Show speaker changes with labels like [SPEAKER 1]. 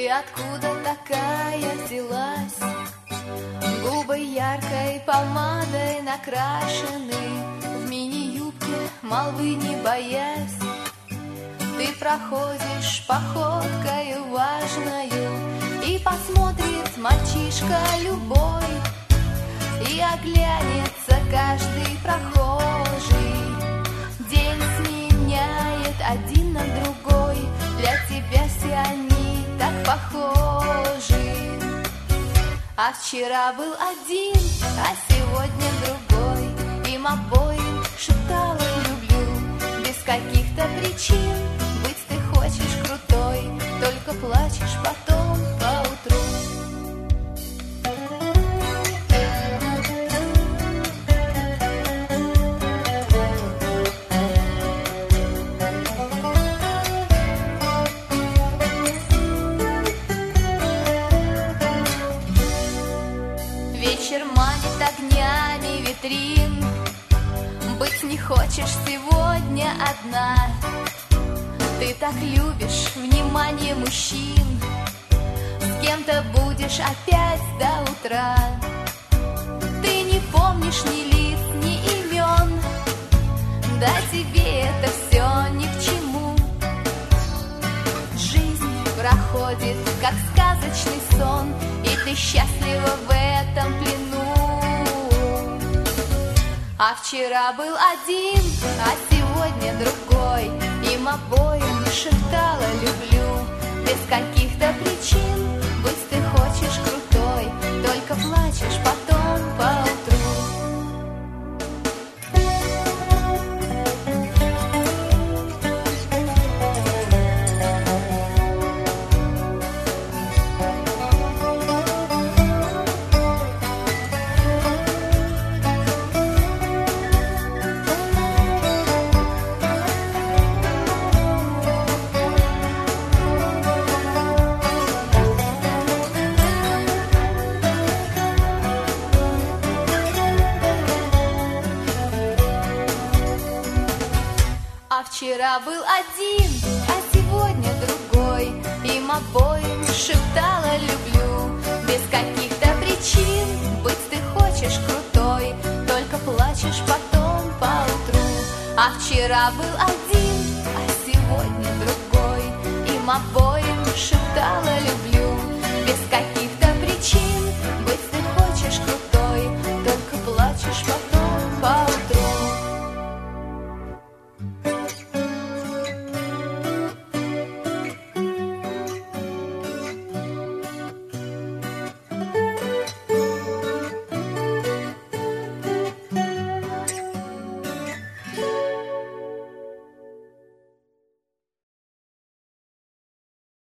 [SPEAKER 1] откуда такая взялась? Губы яркой помадой накрашены, в мини-юбке молвы не боясь. Ты проходишь походкою важною, и посмотрит мальчишка любой, и оглянется каждый прохожий. День сменяет один на другой, для тебя все они так похожи. А вчера был один, а сегодня другой, им обоим шептала люблю, без каких-то причин. Быть ты хочешь крутой, только плачешь потом поутру. Вечер манит огнями витрин, быть не хочешь сегодня одна. Ты так любишь внимание мужчин, с кем-то будешь опять до утра. Ты не помнишь ни лиц, ни имен, да тебе это все ни к чему. Жизнь проходит, как сказочный сон, и ты счастлива в этом плену. А вчера был один, а сегодня другой, им обоим шептала люблю, без каких-то причин. Быть ты хочешь крутой, только плачешь потом поутру. А вчера был один, а сегодня другой, им обоим шептала люблю, без каких-то причин. Быть ты хочешь крутой, только плачешь потом поутру. А вчера был один, а сегодня другой, им обоим